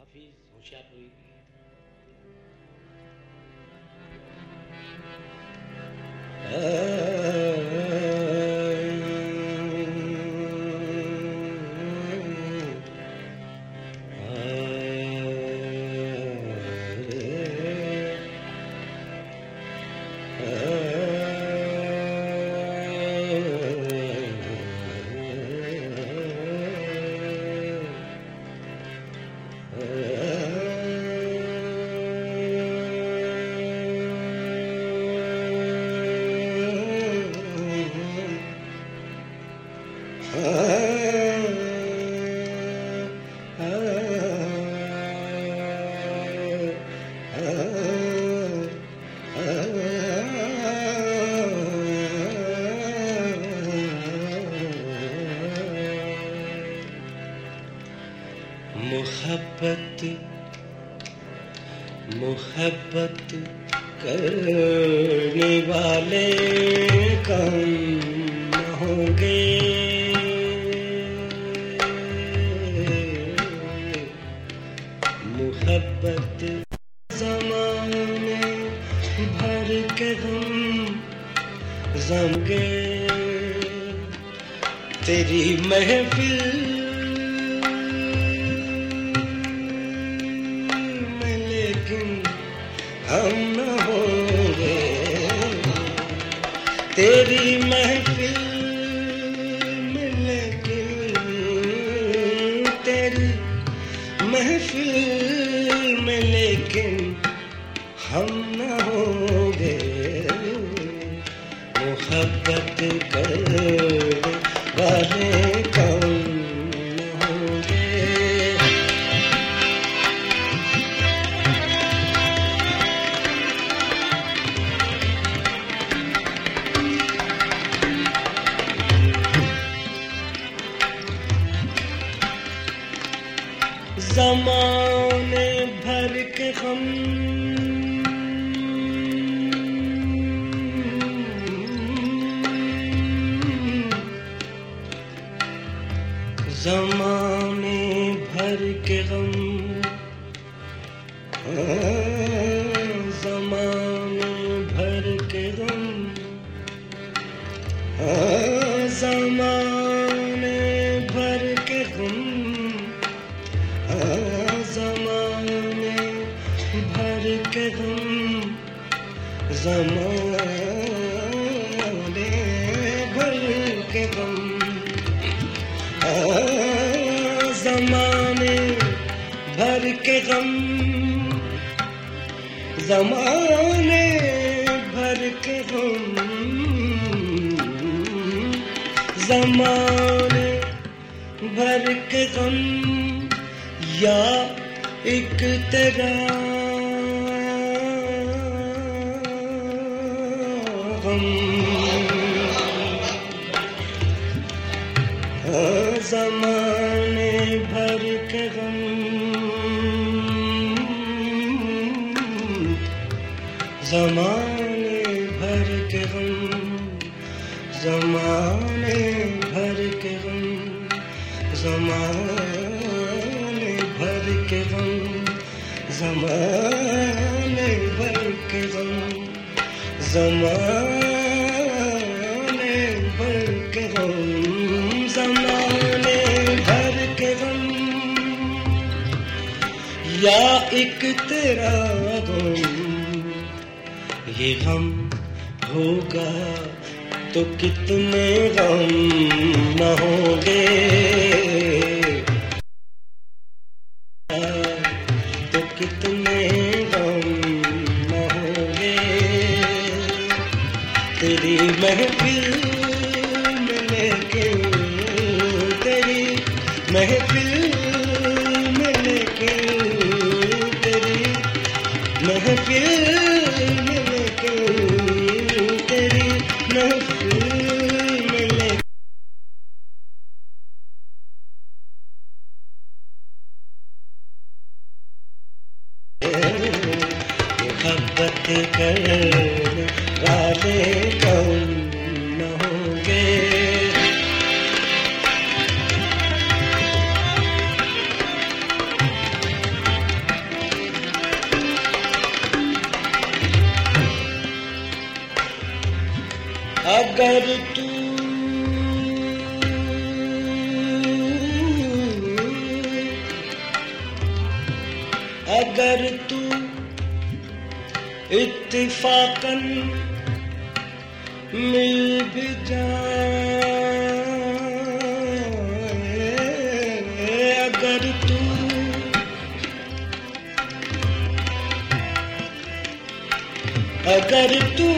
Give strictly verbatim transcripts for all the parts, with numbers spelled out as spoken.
काफी होशियार हुई। मोहब्बत मोहब्बत करने वाले कम न होंगे, मोहब्बत ज़माने भर के हम ज़मगे, तेरी महफिल हम न होंगे, तेरी महफिल में लेकिन तेरी महफिल में लेकिन हम न होंगे, मोहब्बत करने वाले कम न होंगे। ज़माने भर के हम ज़माने भर के हम ज़माने भर के हम ज़माने भर के हम ज़माने भर के हम ज़माने भर के हम ज़माने भर के हम ज़माने भर के हम ज़माने भर के हम या एक तेरा गम, ज़माने भर के गम, ज़माने भर के गम, ज़माने भर के गम, ज़माने भर के गम, ज़माने भर के गम, ज़माने भर के गम, ज़माने भर के गम, या एक तेरा गम, ये गम होगा तो कितने गम न होंगे, तो कितने गम न होंगे, तेरी महफिल में लेके, तेरी महफिल में लेके, तेरी महफिल में लेके, तेरी महफिल में लेके मोहब्बत करने वाले कौन न होंगे। अगर तू अगर तू इत्तिफाकन मिल भी जाए, अगर तू अगर तू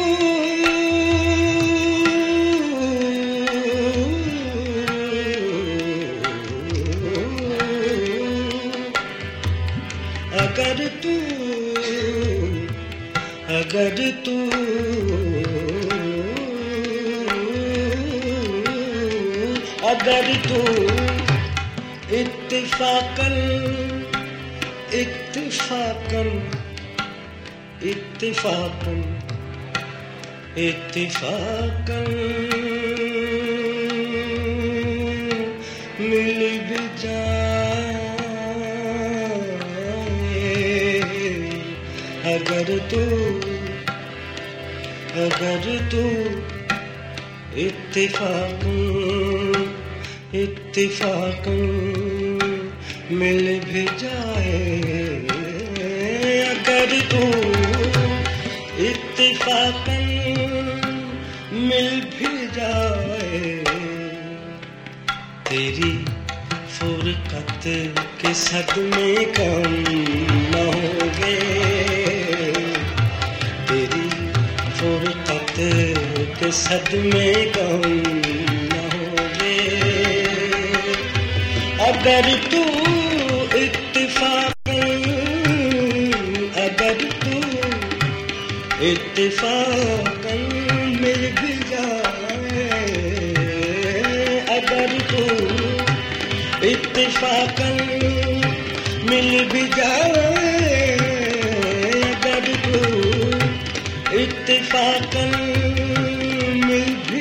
अगर तू अगर तू अगर तू इत्तिफाकन इत्तिफाकन इत्तिफाकन इत्तिफाकन मिल भी जाए, अगर तू अगर तू इत्तिफाकन इत्तिफाकन मिल भी जाए, अगर तू इत्तिफाकन मिल भी जाए, तेरी फुरकत के सदमे कम न होंगे, तेरी फुरकत के सदमे कम न होंगे, अगर तू इत्तिफाकन अगर तू इत्तिफाकन मिल भी जाए, अगर तू इत्तिफाकन मिल भी जाए, अगर तू इत्तिफाकन मिल भी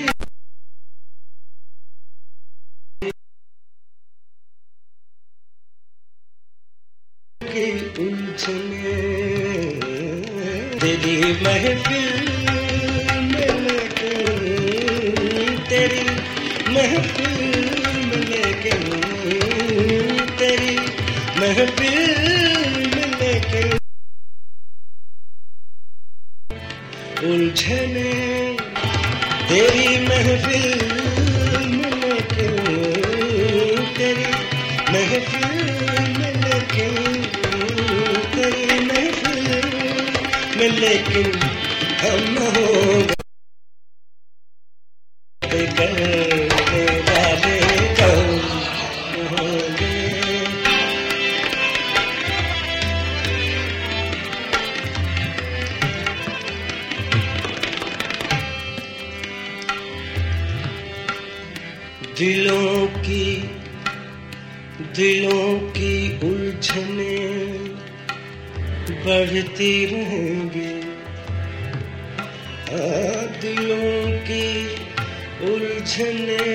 की उलझने तेरी महफिल में लेके तेरी महफिल में लेके तेरी महफिल में लेके उलझने तेरी महफिल में लेके तेरी महफिल में लेके तेरी महफिल में लेकिन हम हो करने वाले कौन होंगे। दिलों की दिलों की उलझने बढ़ती रहेंगी, दिलों की उलझने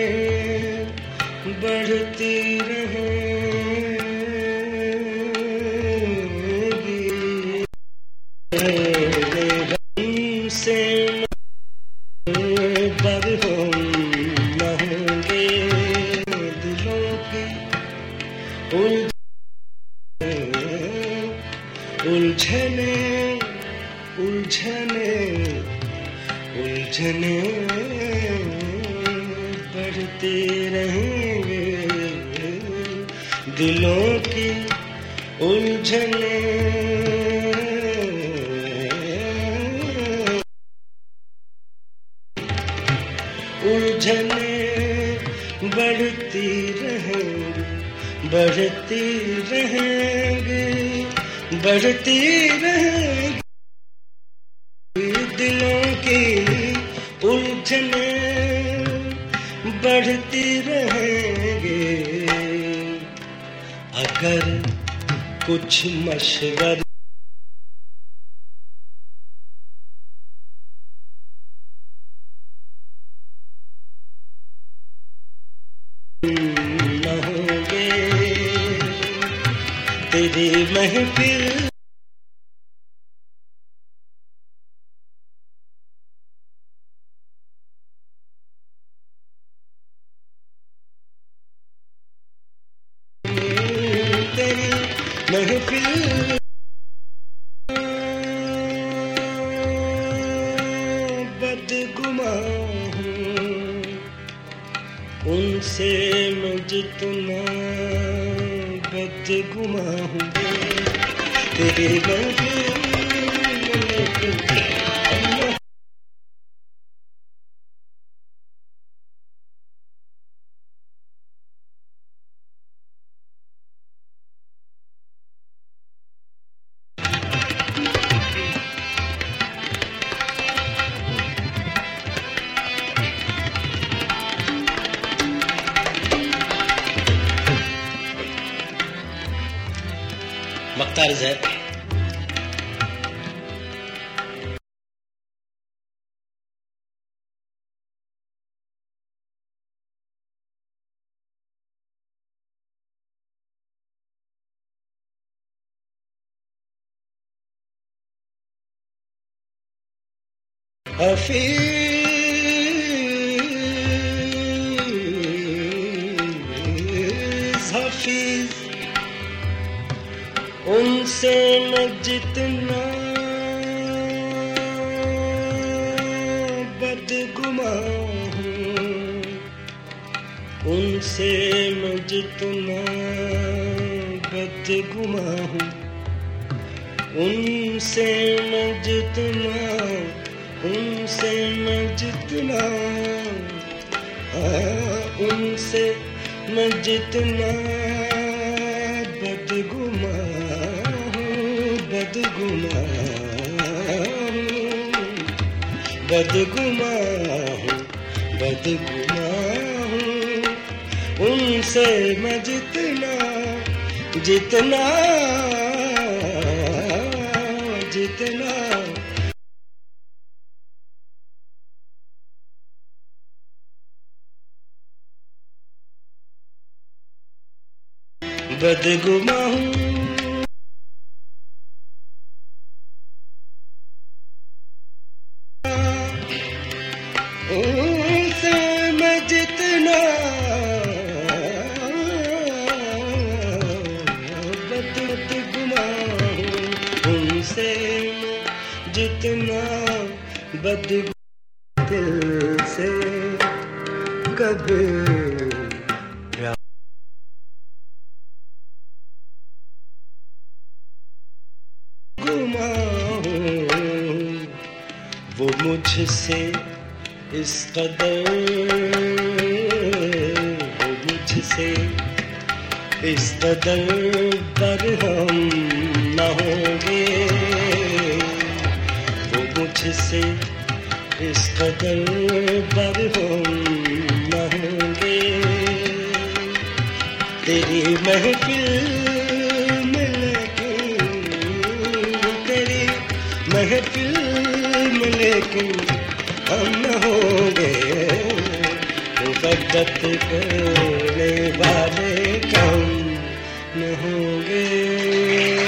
बढ़ती रहेंगी, हमसे बरहम न होंगे, दिलों की उलझने उलझने उलझने बढ़ते रहेंगे, दिलों की उलझने उलझने बढ़ती रहेंगी, बढ़ती रहेंगी, बढ़ती रहेंगी, दिलों की उलझने बढ़ती रहेंगे, अगर कुछ मशवरा न होंगे, तेरी महफिल महफिल बदगुमां हूँ उनसे मैं जितना बदगुमां हूँ तेरे महफिल मख्तार ज़ैद हफीज हफीज उनसे मैं जितना बदगुमां हूँ उनसे मैं जितना बदगुमां हूँ उनसे मैं जितना उनसे मैं जितना हाँ उनसे मैं जितना बदगुमां हूँ बदगुमां हूँ बदगुमां हूँ बदगुमां हूँ उनसे मैं जितना जितना जितना बदगुमां हूँ उनसे मैं जितना बदगुमां हूँ उनसे मैं जितना बदगुमां दिल से कभी वो मुझसे इस कदर वो मुझसे इस कदर बरहम न होंगे वो मुझसे इस कदर बरहम न होंगे तेरी महफिल महफिल में लेकिन हम न होंगे मुबद्दत करने वाले कम न होंगे।